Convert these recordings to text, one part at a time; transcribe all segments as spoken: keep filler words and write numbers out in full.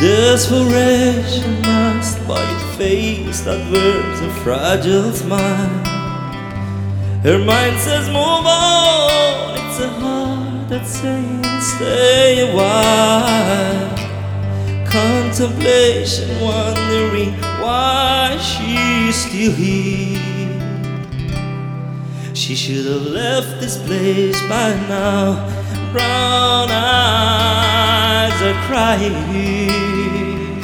Desperation masked by a face that wears a fragile smile. Her mind says move on, it's a heart that's saying stay a while. Contemplation, wondering why she's still here. She should have left this place by now. Brown eyes are crying.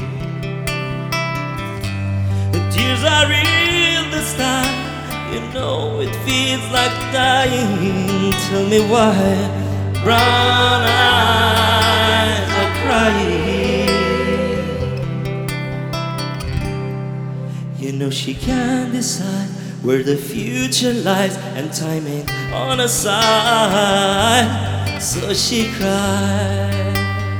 The tears are real this time. You know it feels like dying. Tell me why. Brown eyes are crying. You know she can't decide where the future lies, and time ain't on her side, so she cried.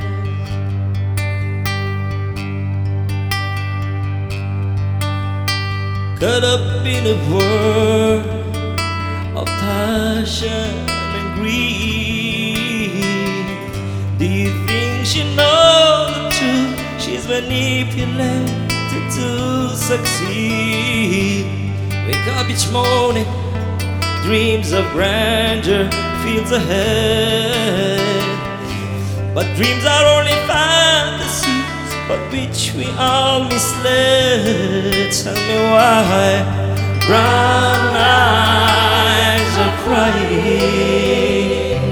Caught up in a world of passion and greed. Do you think she knows the truth? She's manipulated to succeed. Wake up each morning, dreams of grandeur, fields ahead. But dreams are only fantasies, but which we all misled. Tell me why brown eyes are crying.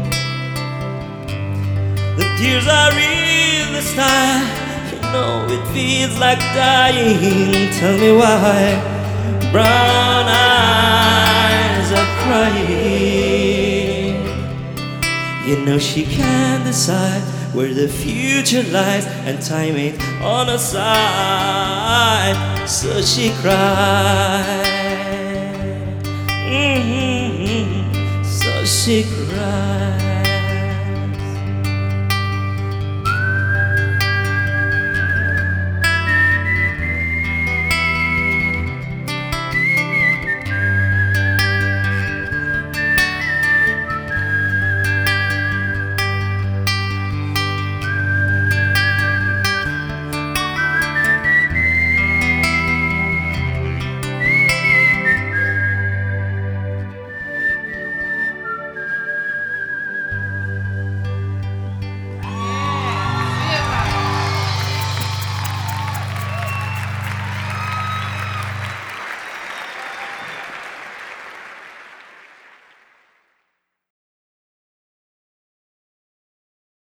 The tears are real this time. You know it feels like dying. Tell me why brown eyes are crying. You know she can't decide where the future lies, and time ain't on her side, so she cried. Mm-hmm. So she cried.